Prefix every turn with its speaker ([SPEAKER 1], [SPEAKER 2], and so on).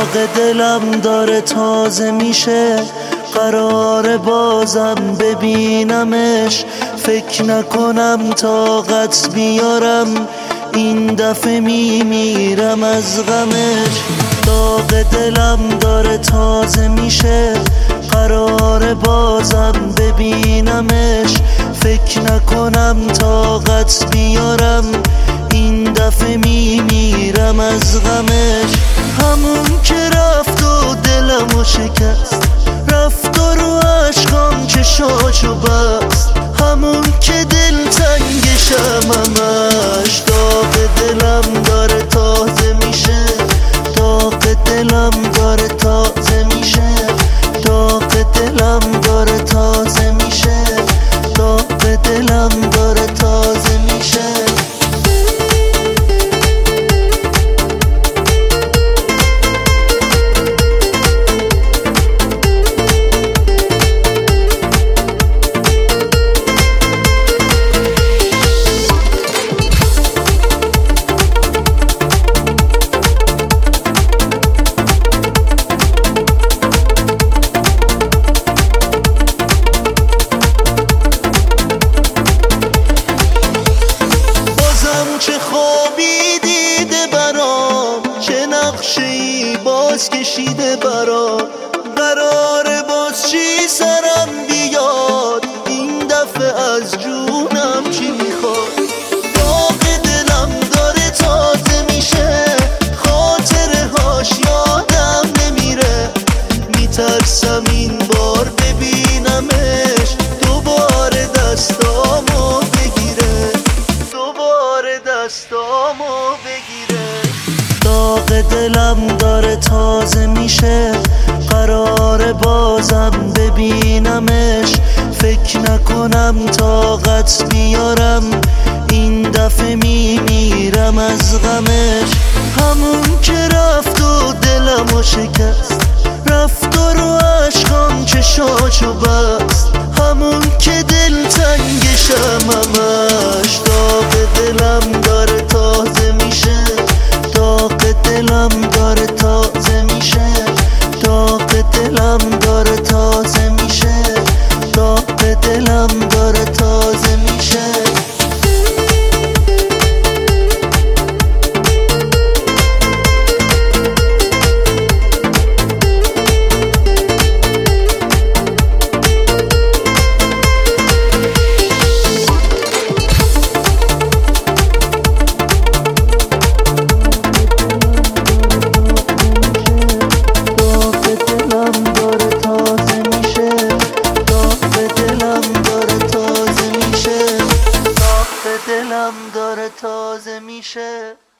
[SPEAKER 1] داغ دلم داره تازه میشه، قرار بازم ببینمش. فکر نکنم طاقت بیارم، این دفعه میمیرم از غمش. داغ دلم داره تازه میشه، قرار بازم ببینمش. فکر نکنم طاقت بیارم، این دفعه میمیرم از غمش. همون که رفت و دلمو شکست، رفت و رو عشقام چشاشو بست. همون که دلتنگشم همش، داغ دلم داره تازه میشه. داغ دلم داره تازه میشه، داغ دلم داره تازه میشه، داغ دلم داره تازه میشه. چه خوابی دیده برام، چه نقشه‌ای باز کشیده برام. قراره باز چی سرم بیاد، این دفعه از جونم چی میخواد. داغ دلم داره تازه میشه، خاطره هاش یادم نمیره. میترسم این بار ببینمش، دوباره دستامو بگیره، دوباره دستامو بگیره. داغ دلم داره تازه میشه، قرار بازم ببینمش. فکر نکنم طاقت بیارم، این دفعه میمیرم از غمش. همون که رفت و دلمو شکست، رفت و رو عشقام چشاشو بست. همون که دلتنگشم همش، داغ دلم داره تازه میشه. داغ دلم داره تازه میشه، داغ دلم داره تازه میشه، داغ دلم داره تازه میشه. دلم داره تازه میشه.